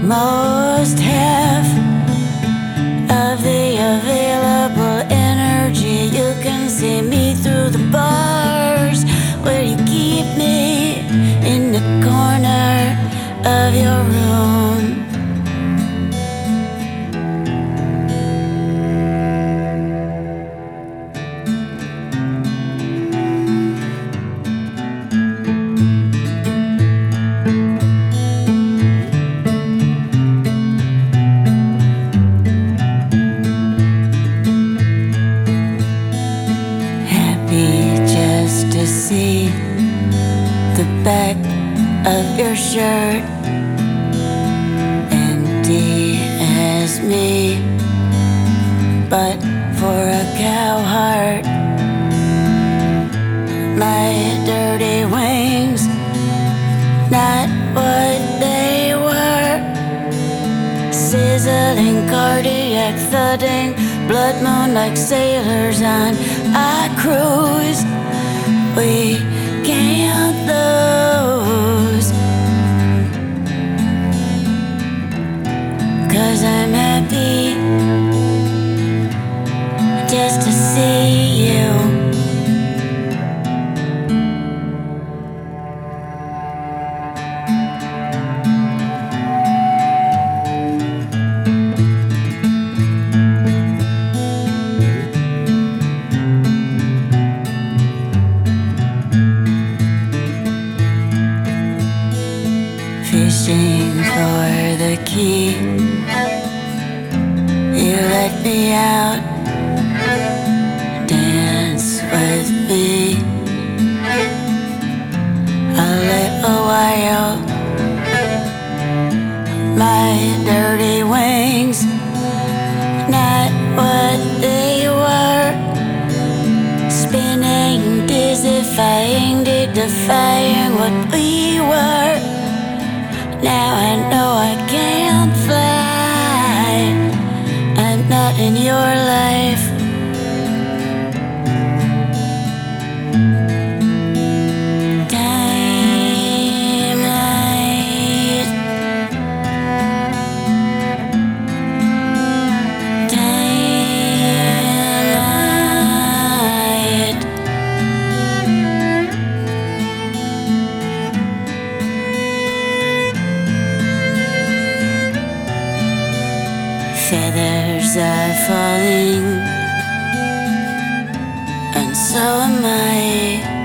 most half of the available energy. You can see me through the bars where you keep me in the corner of your room. Just to see the back of your shirt, empty as me, but for a cow heart. My dirty wings, not what they were. Sizzling, cardiac thudding, blood moon like sailors on a cruise. We can't lose, 'cause I'm happy just to see you. Fishing for the key, you let me out, dance with me a little while. My dirty wings, not what they were. Spinning, dizzyfying, dignifying what we were. Now I know I can't fly. I'm not in your life. Time light. Time light. Feathers are falling, and so am I.